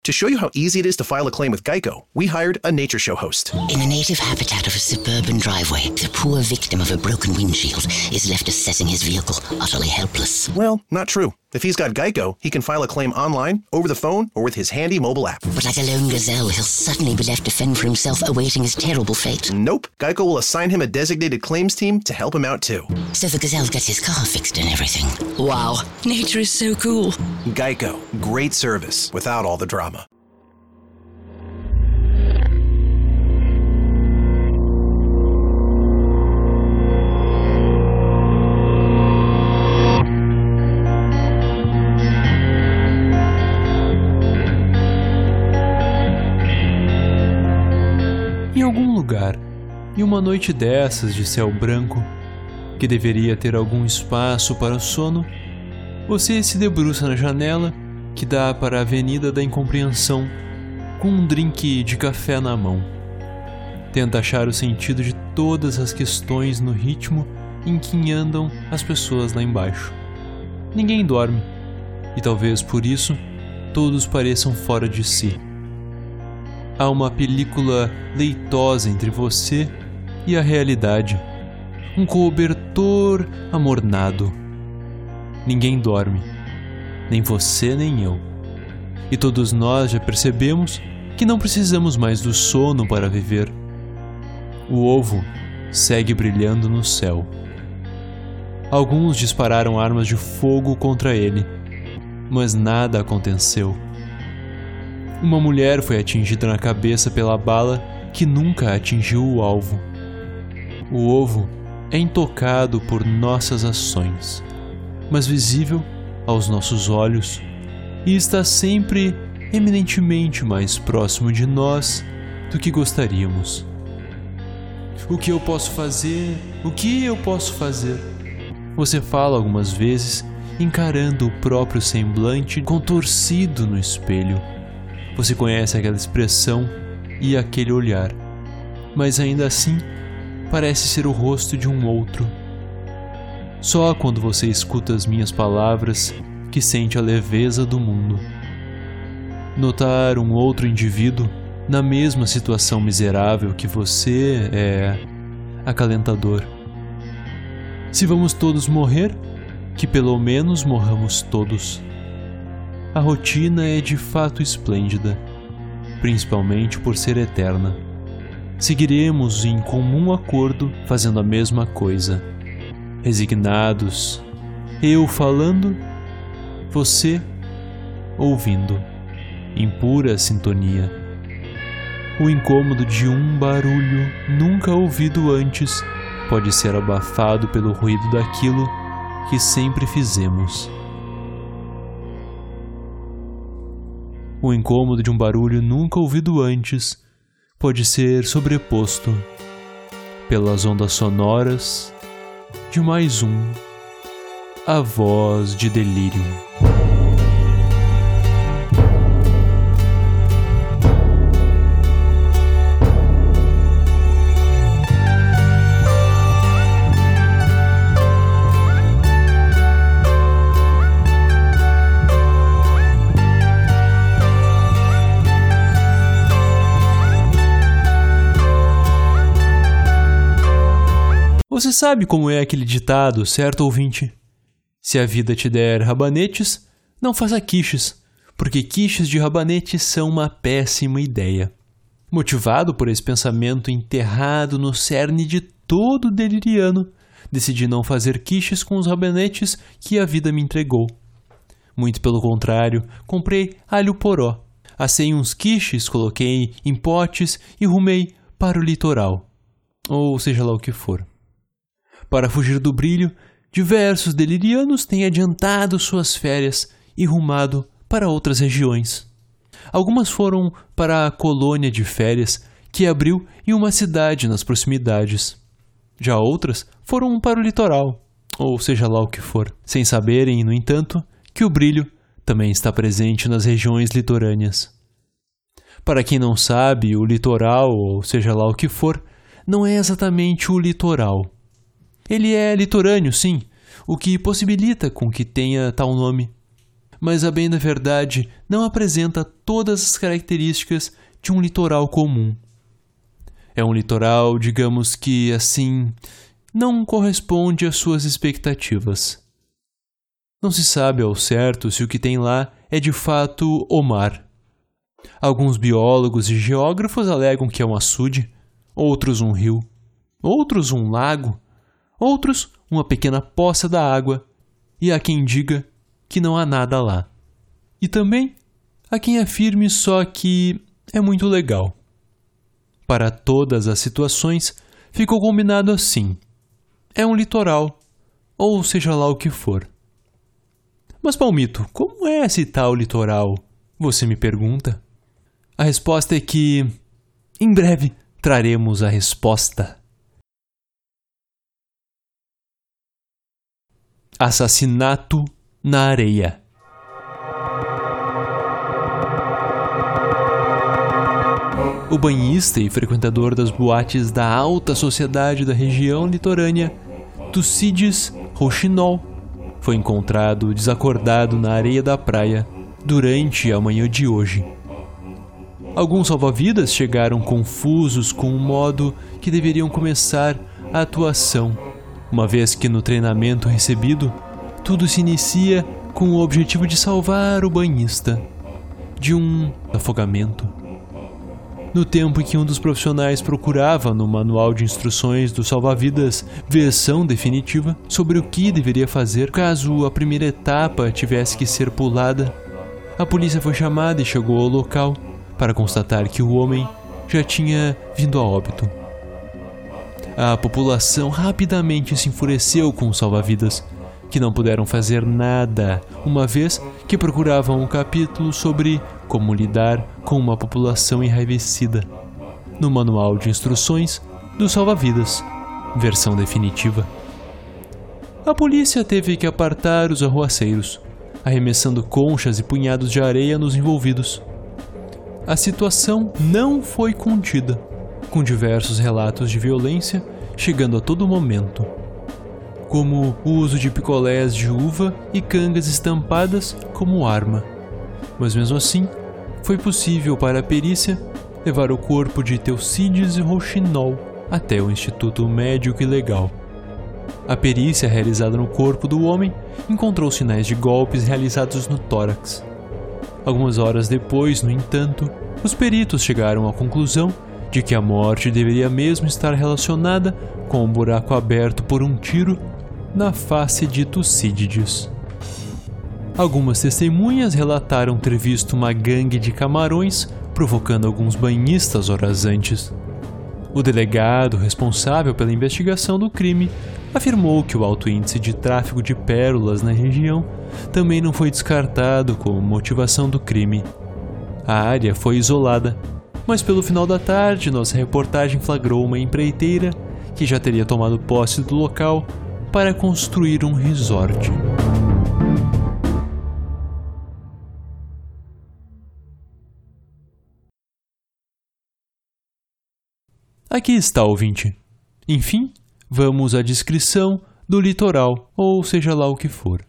To show you how easy it is to file a claim with Geico, we hired a nature show host. In the native habitat of a suburban driveway, the poor victim of a broken windshield is left assessing his vehicle, utterly helpless. Well, not true. If he's got Geico, he can file a claim online, over the phone, or with his handy mobile app. But like a lone gazelle, he'll suddenly be left to fend for himself, awaiting his terrible fate. Nope. Geico will assign him a designated claims team to help him out too. So the gazelle gets his car fixed and everything. Wow, nature is so cool. Geico. Great service without all the drama. Em algum lugar, em uma noite dessas de céu branco, que deveria ter algum espaço para o sono, você se debruça na janela que dá para a Avenida da Incompreensão, com um drink de café na mão. Tenta achar o sentido de todas as questões no ritmo em que andam as pessoas lá embaixo. Ninguém dorme, e talvez por isso todos pareçam fora de si. Há uma película leitosa entre você e a realidade, um cobertor amornado. Ninguém dorme, nem você nem eu. E todos nós já percebemos que não precisamos mais do sono para viver. O ovo segue brilhando no céu. Alguns dispararam armas de fogo contra ele, mas nada aconteceu. Uma mulher foi atingida na cabeça pela bala que nunca atingiu o alvo. O ovo é intocado por nossas ações, mas visível aos nossos olhos, e está sempre eminentemente mais próximo de nós do que gostaríamos. O que eu posso fazer? O que eu posso fazer? Você fala algumas vezes, encarando o próprio semblante contorcido no espelho. Você conhece aquela expressão e aquele olhar, mas ainda assim parece ser o rosto de um outro. Só quando você escuta as minhas palavras que sente a leveza do mundo. Notar um outro indivíduo na mesma situação miserável que você é acalentador. Se vamos todos morrer, que pelo menos morramos todos. A rotina é de fato esplêndida, principalmente por ser eterna. Seguiremos em comum acordo fazendo a mesma coisa, resignados, eu falando, você ouvindo, em pura sintonia. O incômodo de um barulho nunca ouvido antes pode ser abafado pelo ruído daquilo que sempre fizemos. O incômodo de um barulho nunca ouvido antes pode ser sobreposto pelas ondas sonoras de mais a voz de delírio. Você sabe como é aquele ditado, certo, ouvinte? Se a vida te der rabanetes, não faça quiches, porque quiches de rabanetes são uma péssima ideia. Motivado por esse pensamento enterrado no cerne de todo deliriano, decidi não fazer quiches com os rabanetes que a vida me entregou. Muito pelo contrário, comprei alho poró. Assei uns quiches, coloquei em potes e rumei para o litoral, ou seja lá o que for. Para fugir do brilho, diversos delirianos têm adiantado suas férias e rumado para outras regiões. Algumas foram para a colônia de férias que abriu em uma cidade nas proximidades. Já outras foram para o litoral, ou seja lá o que for, sem saberem, no entanto, que o brilho também está presente nas regiões litorâneas. Para quem não sabe, o litoral, ou seja lá o que for, não é exatamente o litoral. Ele é litorâneo, sim, o que possibilita com que tenha tal nome. mas a bem da verdade não apresenta todas as características de um litoral comum. É um litoral, digamos que assim, não corresponde às suas expectativas. Não se sabe ao certo se o que tem lá é de fato o mar. Alguns biólogos e geógrafos alegam que é um açude, outros um rio, outros um lago, outros uma pequena poça da água, e há quem diga que não há nada lá. E também há quem afirme só que é muito legal. Para todas as situações, ficou combinado assim. É um litoral, ou seja lá o que for. Mas, Palmito, como é esse tal litoral? Você me pergunta? A resposta é que, em breve, traremos a resposta. Assassinato na areia. O banhista e frequentador das boates da alta sociedade da região litorânea, Tucídides Rouxinol, foi encontrado desacordado na areia da praia durante a manhã de hoje. Alguns salva-vidas chegaram confusos com o modo que deveriam começar a atuação, uma vez que no treinamento recebido, tudo se inicia com o objetivo de salvar o banhista de um afogamento. No tempo em que um dos profissionais procurava no manual de instruções do salva-vidas versão definitiva sobre o que deveria fazer caso a primeira etapa tivesse que ser pulada, a polícia foi chamada e chegou ao local para constatar que o homem já tinha vindo a óbito. A população rapidamente se enfureceu com os salva-vidas, que não puderam fazer nada, uma vez que procuravam um capítulo sobre como lidar com uma população enraivecida, no manual de instruções do salva-vidas, versão definitiva. A polícia teve que apartar os arruaceiros, arremessando conchas e punhados de areia nos envolvidos. A situação não foi contida, com diversos relatos de violência chegando a todo momento, como o uso de picolés de uva e cangas estampadas como arma. Mas mesmo assim, foi possível para a perícia levar o corpo de Tucídides Rouxinol até o Instituto Médico e Legal. A perícia realizada no corpo do homem encontrou sinais de golpes realizados no tórax. Algumas horas depois, no entanto, os peritos chegaram à conclusão de que a morte deveria mesmo estar relacionada com um buraco aberto por um tiro na face de Tucídides. Algumas testemunhas relataram ter visto uma gangue de camarões provocando alguns banhistas horas antes. O delegado responsável pela investigação do crime afirmou que o alto índice de tráfico de pérolas na região também não foi descartado como motivação do crime. A área foi isolada, mas pelo final da tarde nossa reportagem flagrou uma empreiteira que já teria tomado posse do local para construir um resort. Aqui está, ouvinte. Enfim, vamos à descrição do litoral, ou seja lá o que for.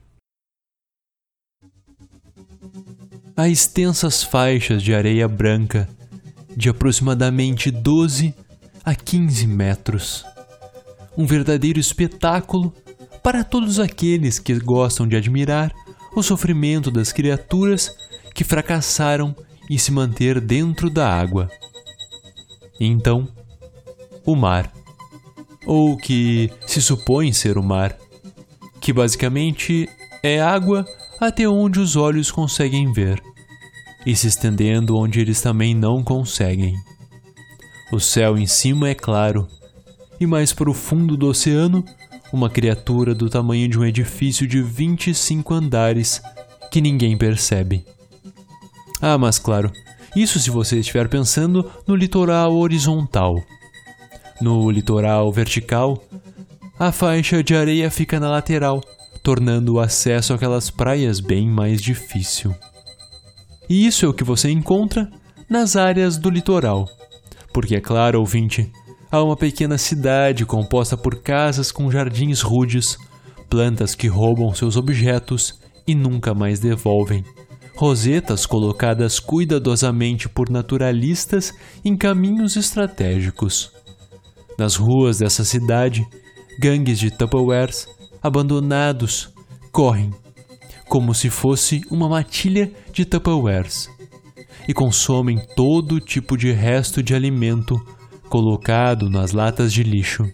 Há extensas faixas de areia branca, de aproximadamente 12 a 15 metros. Um verdadeiro espetáculo para todos aqueles que gostam de admirar o sofrimento das criaturas que fracassaram em se manter dentro da água. Então, o mar, ou o que se supõe ser o mar, que basicamente é água até onde os olhos conseguem ver, e se estendendo onde eles também não conseguem. O céu em cima é claro, e mais profundo do oceano, uma criatura do tamanho de um edifício de 25 andares que ninguém percebe. Ah, mas claro, isso se você estiver pensando no litoral horizontal. No litoral vertical, a faixa de areia fica na lateral, tornando o acesso àquelas praias bem mais difícil. E isso é o que você encontra nas áreas do litoral. Porque, é claro, ouvinte, há uma pequena cidade composta por casas com jardins rudes, plantas que roubam seus objetos e nunca mais devolvem. Rosetas colocadas cuidadosamente por naturalistas em caminhos estratégicos. Nas ruas dessa cidade, gangues de Tupperwares abandonados correm como se fosse uma matilha de Tupperwares e consomem todo tipo de resto de alimento colocado nas latas de lixo.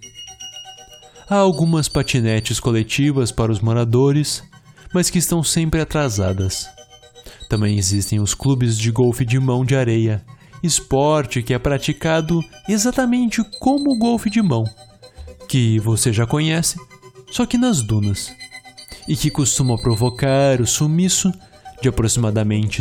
Há algumas patinetes coletivas para os moradores, mas que estão sempre atrasadas. Também existem os clubes de golfe de mão de areia, esporte que é praticado exatamente como o golfe de mão, que você já conhece, só que nas dunas, e que costuma provocar o sumiço de aproximadamente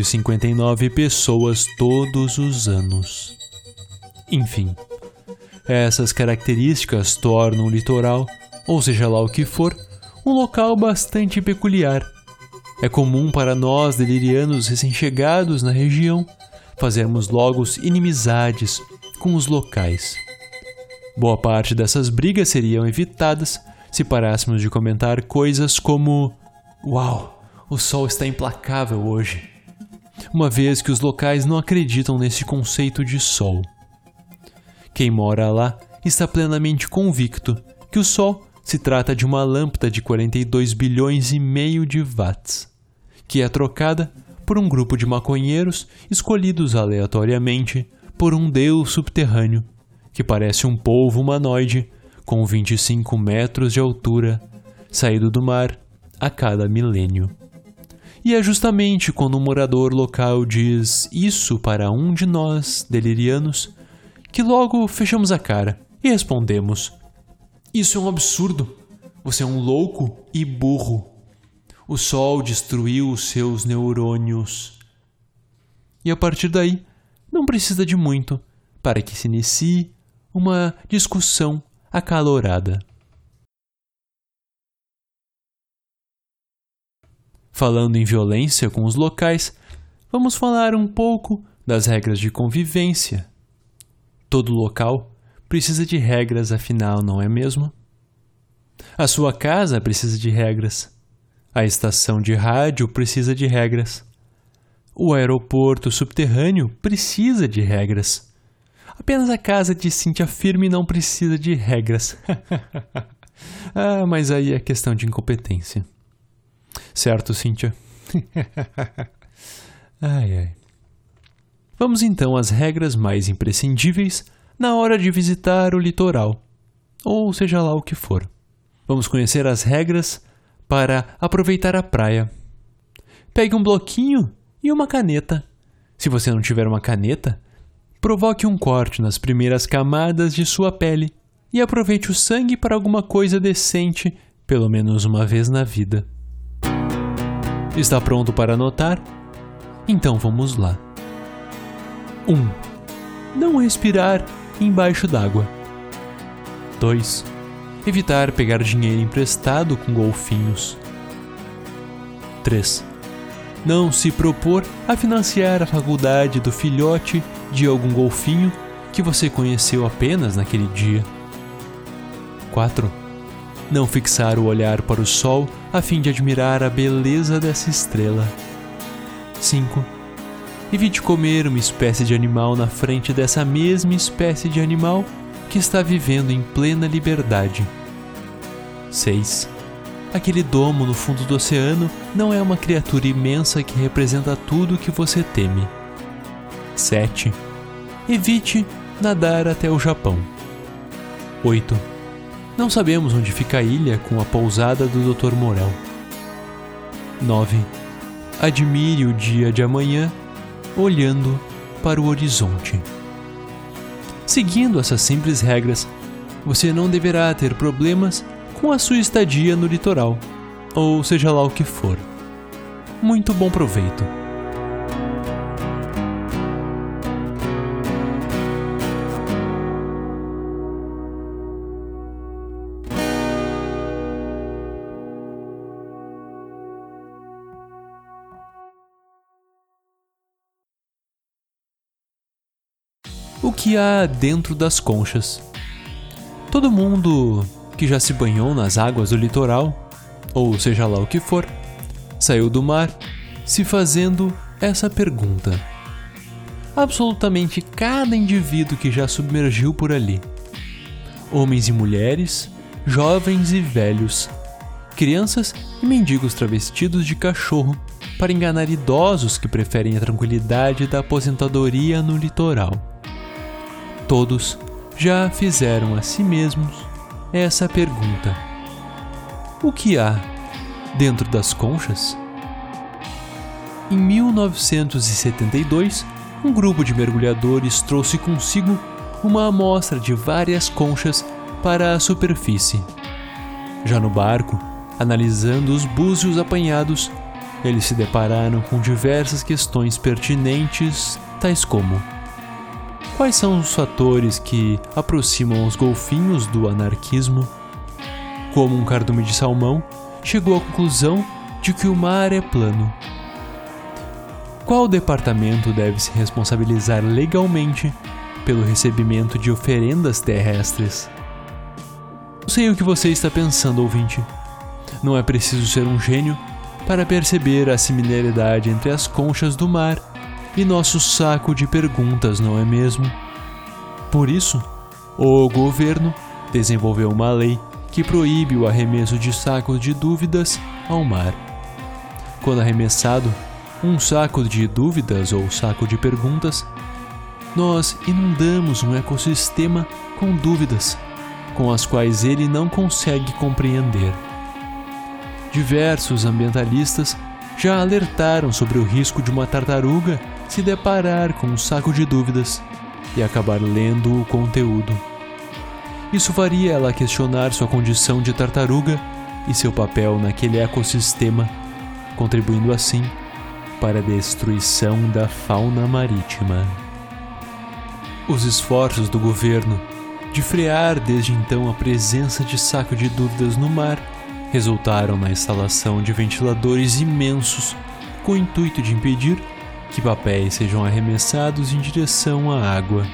159 pessoas todos os anos. Enfim, essas características tornam o litoral, ou seja lá o que for, um local bastante peculiar. É comum para nós delirianos recém-chegados na região fazermos logo inimizades com os locais. Boa parte dessas brigas seriam evitadas se parássemos de comentar coisas como: "Uau, o sol está implacável hoje", uma vez que os locais não acreditam nesse conceito de sol. Quem mora lá está plenamente convicto que o sol se trata de uma lâmpada de 42 bilhões e meio de watts, que é trocada por um grupo de maconheiros escolhidos aleatoriamente por um deus subterrâneo, que parece um polvo humanoide com 25 metros de altura, saído do mar a cada milênio. E é justamente quando um morador local diz isso para um de nós, delirianos, que logo fechamos a cara e respondemos: "Isso é um absurdo. Você é um louco e burro. O sol destruiu os seus neurônios." E a partir daí, não precisa de muito para que se inicie uma discussão acalorada. Falando em violência com os locais, vamos falar um pouco das regras de convivência. Todo local precisa de regras, afinal, não é mesmo? A sua casa precisa de regras. A estação de rádio precisa de regras. O aeroporto subterrâneo precisa de regras. Apenas a casa de Cíntia Firme não precisa de regras. Mas aí é questão de incompetência. Certo, Cíntia? Ai. Vamos então às regras mais imprescindíveis na hora de visitar o litoral, ou seja lá o que for. Vamos conhecer as regras para aproveitar a praia. Pegue um bloquinho e uma caneta. Se você não tiver uma caneta, provoque um corte nas primeiras camadas de sua pele e aproveite o sangue para alguma coisa decente, pelo menos uma vez na vida. Está pronto para anotar? Então vamos lá. 1. Não respirar embaixo d'água. 2. Evitar pegar dinheiro emprestado com golfinhos. 3. Não se propor a financiar a faculdade do filhote de algum golfinho que você conheceu apenas naquele dia. 4. Não fixar o olhar para o sol a fim de admirar a beleza dessa estrela. 5. Evite comer uma espécie de animal na frente dessa mesma espécie de animal que está vivendo em plena liberdade. 6. Aquele domo no fundo do oceano não é uma criatura imensa que representa tudo o que você teme. 7. Evite nadar até o Japão. 8. Não sabemos onde fica a ilha com a pousada do Dr. Morel. 9. Admire o dia de amanhã olhando para o horizonte. Seguindo essas simples regras, você não deverá ter problemas com a sua estadia no litoral, ou seja lá o que for. Muito bom proveito! O que há dentro das conchas? Todo mundo que já se banhou nas águas do litoral, ou seja lá o que for, saiu do mar se fazendo essa pergunta. Absolutamente cada indivíduo que já submergiu por ali. Homens e mulheres, jovens e velhos, crianças e mendigos travestidos de cachorro para enganar idosos que preferem a tranquilidade da aposentadoria no litoral. Todos já fizeram a si mesmos essa pergunta: o que há dentro das conchas? Em 1972, um grupo de mergulhadores trouxe consigo uma amostra de várias conchas para a superfície. Já no barco, analisando os búzios apanhados, eles se depararam com diversas questões pertinentes, tais como: quais são os fatores que aproximam os golfinhos do anarquismo? Como um cardume de salmão chegou à conclusão de que o mar é plano? Qual departamento deve se responsabilizar legalmente pelo recebimento de oferendas terrestres? Eu sei o que você está pensando, ouvinte. Não é preciso ser um gênio para perceber a similaridade entre as conchas do mar e nosso saco de perguntas, não é mesmo? Por isso, o governo desenvolveu uma lei que proíbe o arremesso de sacos de dúvidas ao mar. Quando arremessado um saco de dúvidas ou saco de perguntas, nós inundamos um ecossistema com dúvidas, com as quais ele não consegue compreender. Diversos ambientalistas já alertaram sobre o risco de uma tartaruga se deparar com um saco de dúvidas e acabar lendo o conteúdo. Isso faria ela questionar sua condição de tartaruga e seu papel naquele ecossistema, contribuindo assim para a destruição da fauna marítima. Os esforços do governo de frear desde então a presença de saco de dúvidas no mar resultaram na instalação de ventiladores imensos com o intuito de impedir que papéis sejam arremessados em direção à água.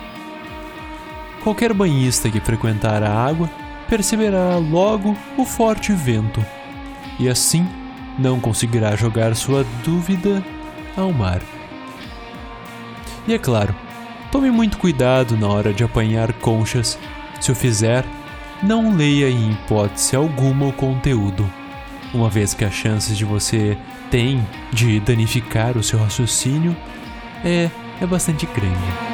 Qualquer banhista que frequentar a água perceberá logo o forte vento e assim não conseguirá jogar sua dúvida ao mar. E é claro, tome muito cuidado na hora de apanhar conchas. Se o fizer, não leia em hipótese alguma o conteúdo, uma vez que as chances de você tem de danificar o seu raciocínio é bastante grande.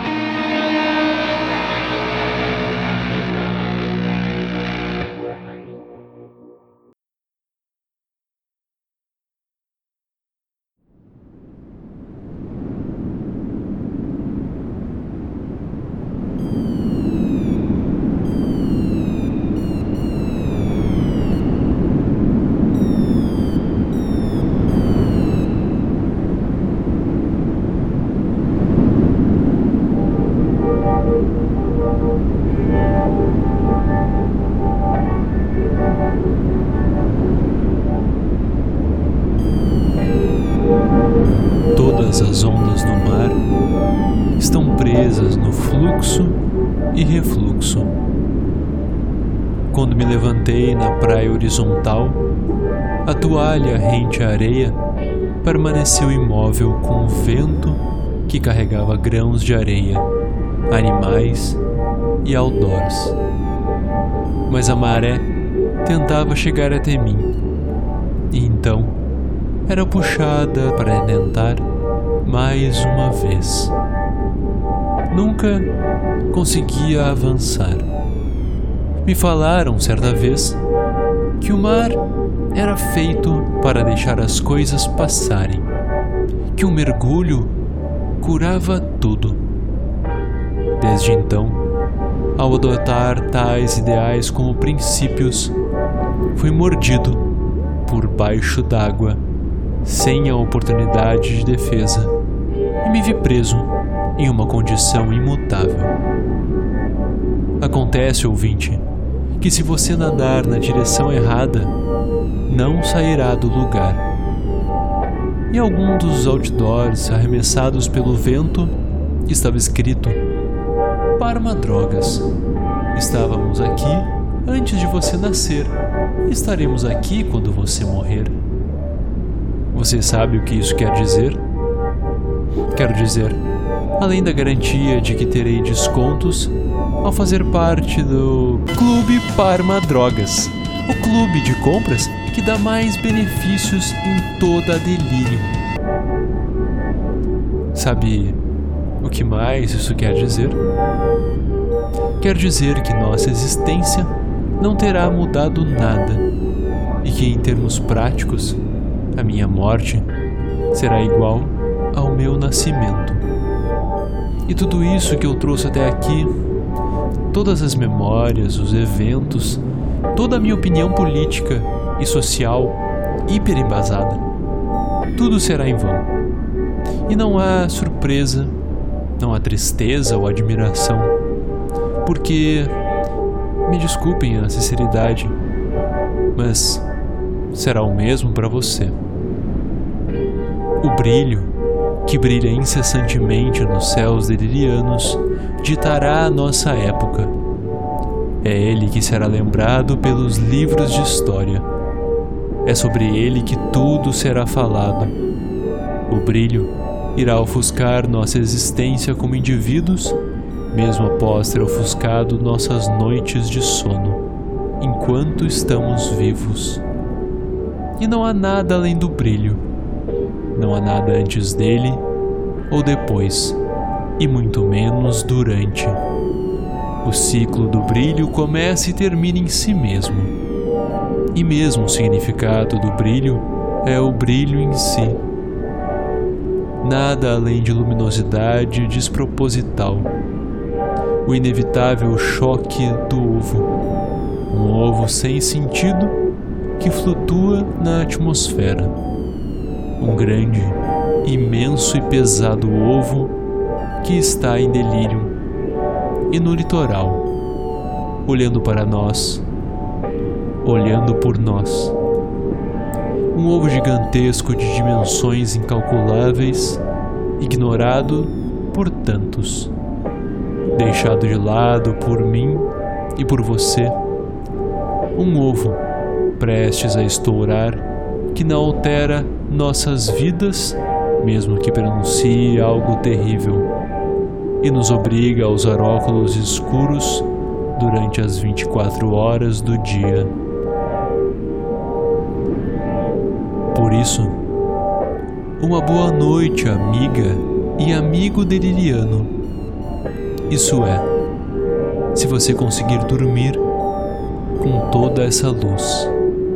Todas as ondas no mar estão presas no fluxo e refluxo. Quando me levantei na praia horizontal, a toalha rente à areia permaneceu imóvel com o vento que carregava grãos de areia, animais e outdoors. Mas a maré tentava chegar até mim, e então era puxada para tentar mais uma vez. Nunca conseguia avançar. Me falaram certa vez que o mar era feito para deixar as coisas passarem, que um mergulho curava tudo. Desde então, ao adotar tais ideais como princípios, fui mordido por baixo d'água, sem a oportunidade de defesa, e me vi preso em uma condição imutável. Acontece, ouvinte, que se você nadar na direção errada, não sairá do lugar. Em algum dos outdoors arremessados pelo vento, estava escrito: Parma Drogas. Estávamos aqui antes de você nascer e estaremos aqui quando você morrer. Você sabe o que isso quer dizer? Quero dizer, além da garantia de que terei descontos ao fazer parte do Clube Parma Drogas, o clube de compras que dá mais benefícios em toda a Delírio. Sabe o que mais isso quer dizer? Quer dizer que nossa existência não terá mudado nada e que, em termos práticos, a minha morte será igual ao meu nascimento. E tudo isso que eu trouxe até aqui, todas as memórias, os eventos, toda a minha opinião política e social hiperembasada, tudo será em vão. E não há surpresa, não há tristeza ou admiração, porque, me desculpem a sinceridade, mas será o mesmo para você. O brilho, que brilha incessantemente nos céus delirianos, ditará a nossa época. É ele que será lembrado pelos livros de história. É sobre ele que tudo será falado. O brilho irá ofuscar nossa existência como indivíduos, mesmo após ter ofuscado nossas noites de sono, enquanto estamos vivos. E não há nada além do brilho. Não há nada antes dele ou depois, e muito menos durante. O ciclo do brilho começa e termina em si mesmo. E mesmo o significado do brilho é o brilho em si. Nada além de luminosidade desproposital. O inevitável choque do ovo. Um ovo sem sentido que flutua na atmosfera. Um grande, imenso e pesado ovo que está em delírio e no litoral, olhando para nós, olhando por nós. Um ovo gigantesco de dimensões incalculáveis, ignorado por tantos, deixado de lado por mim e por você. Um ovo prestes a estourar que não altera nossas vidas, mesmo que pronuncie algo terrível, e nos obriga a usar óculos escuros durante as 24 horas do dia. Por isso, uma boa noite, amiga e amigo deliriano. Isso é, se você conseguir dormir com toda essa luz.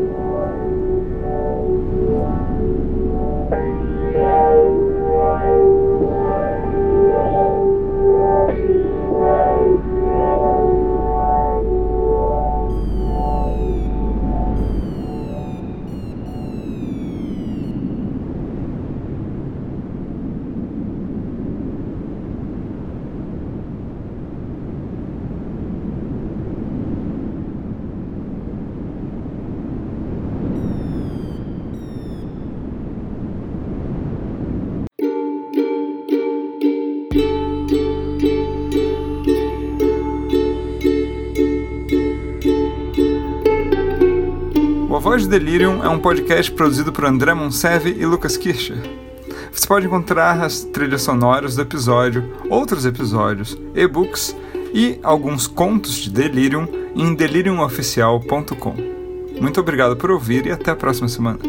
A Voz de Delirium é um podcast produzido por André Monserve e Lucas Kircher. Você pode encontrar as trilhas sonoras do episódio, outros episódios, e-books e alguns contos de Delirium em deliriumoficial.com. Muito obrigado por ouvir e até a próxima semana.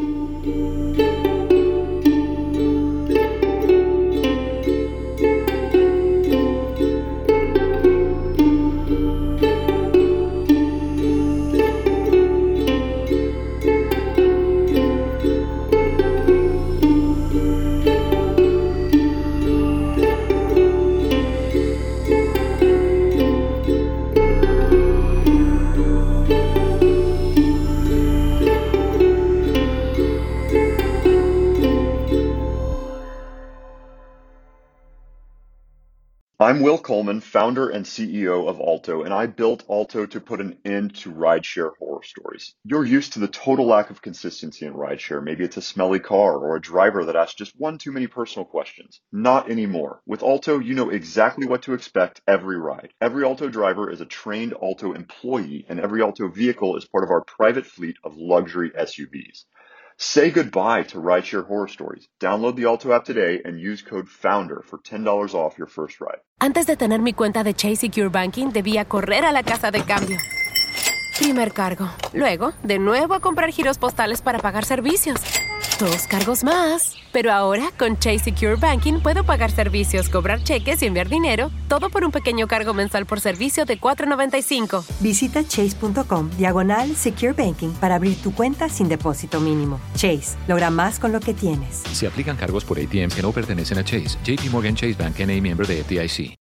I'm Will Coleman, founder and CEO of Alto, and I built Alto to put an end to rideshare horror stories. You're used to the total lack of consistency in rideshare. Maybe it's a smelly car or a driver that asks just one too many personal questions. Not anymore. With Alto, you know exactly what to expect every ride. Every Alto driver is a trained Alto employee, and every Alto vehicle is part of our private fleet of luxury SUVs. Say goodbye to rideshare horror stories. Download the Alto app today and use code FOUNDER for $10 off your first ride. Antes de tener mi cuenta de Chase Secure Banking, debía correr a la casa de cambio. Primer cargo. Luego, de nuevo a comprar giros postales para pagar servicios. 2 cargos más. Pero ahora, con Chase Secure Banking, puedo pagar servicios, cobrar cheques y enviar dinero, todo por un pequeño cargo mensual por servicio de $4.95. Visita chase.com/Secure Banking para abrir tu cuenta sin depósito mínimo. Chase, logra más con lo que tienes. Se aplican cargos por ATMs que no pertenecen a Chase. JP Morgan Chase Bank N.A., miembro de FDIC.